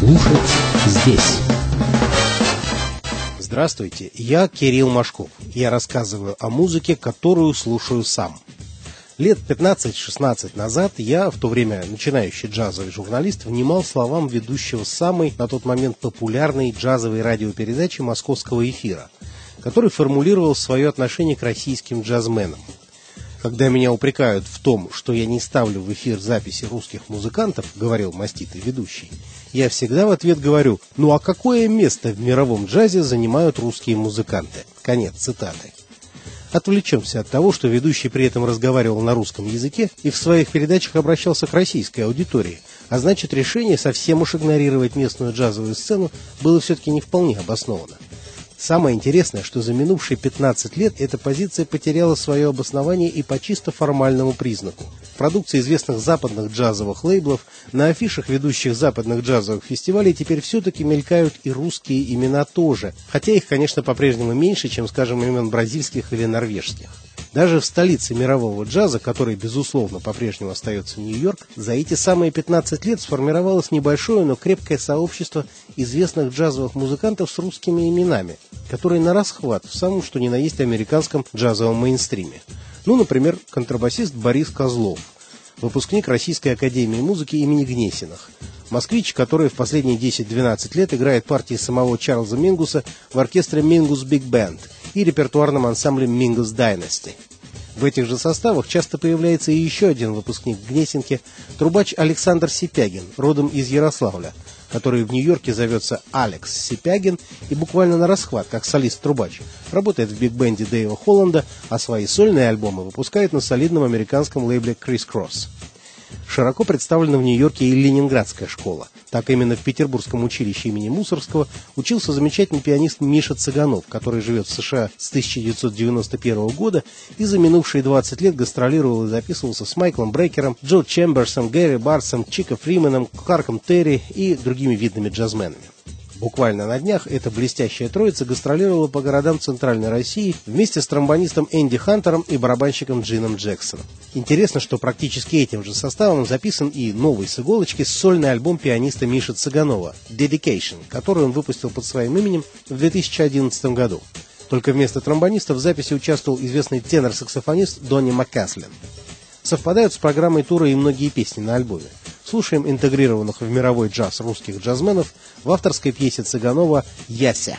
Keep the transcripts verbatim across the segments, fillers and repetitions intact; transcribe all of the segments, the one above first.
слушать здесь. Здравствуйте, я Кирилл Машков. Я рассказываю о музыке, которую слушаю сам. Лет пятнадцать-шестнадцать назад я, в то время начинающий джазовый журналист, внимал словам ведущего самой на тот момент популярной джазовой радиопередачи московского эфира, который формулировал свое отношение к российским джазменам. «Когда меня упрекают в том, что я не ставлю в эфир записи русских музыкантов, — говорил маститый ведущий, — я всегда в ответ говорю: ну а какое место в мировом джазе занимают русские музыканты?» Конец цитаты. Отвлечемся от того, что ведущий при этом разговаривал на русском языке и в своих передачах обращался к российской аудитории, а значит, решение совсем уж игнорировать местную джазовую сцену было все-таки не вполне обосновано. Самое интересное, что за минувшие пятнадцать лет эта позиция потеряла свое обоснование и по чисто формальному признаку. В продукции известных западных джазовых лейблов, на афишах ведущих западных джазовых фестивалей теперь все-таки мелькают и русские имена тоже, хотя их, конечно, по-прежнему меньше, чем, скажем, имен бразильских или норвежских. Даже в столице мирового джаза, который, безусловно, по-прежнему остается Нью-Йорк, за эти самые пятнадцать лет сформировалось небольшое, но крепкое сообщество известных джазовых музыкантов с русскими именами, которые нарасхват в самом что ни на есть американском джазовом мейнстриме. Ну, например, контрабасист Борис Козлов, выпускник Российской академии музыки имени Гнесиных, москвич, который в последние десять-двенадцать лет играет партии самого Чарльза Мингуса в оркестре Mingus Big Band и репертуарном ансамбле Mingus Dynasty. В этих же составах часто появляется и еще один выпускник Гнесинки, трубач Александр Сипягин, родом из Ярославля, который в Нью-Йорке зовется Алекс Сипягин и буквально на расхват, как солист-трубач, работает в биг-бенде Дэйва Холланда, а свои сольные альбомы выпускает на солидном американском лейбле Criss Cross. Широко представлена в Нью-Йорке и Ленинградская школа. Так именно в Петербургском училище имени Мусоргского учился замечательный пианист Миша Цыганов, который живет в США с тысяча девятьсот девяносто первого года и за минувшие двадцать лет гастролировал и записывался с Майклом Брейкером, Джо Чемберсом, Гэри Барсом, Чико Фрименом, Кларком Терри и другими видными джазменами. Буквально на днях эта блестящая троица гастролировала по городам Центральной России вместе с тромбонистом Энди Хантером и барабанщиком Джином Джексоном. Интересно, что практически этим же составом записан и новый с иголочки сольный альбом пианиста Миши Цыганова «Dedication», который он выпустил под своим именем в две тысячи одиннадцатом году. Только вместо тромбониста в записи участвовал известный тенор-саксофонист Донни Маккаслин. Совпадают с программой тура и многие песни на альбоме. Слушаем интегрированных в мировой джаз русских джазменов в авторской пьесе Цыганова «Яся».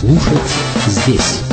слушать здесь.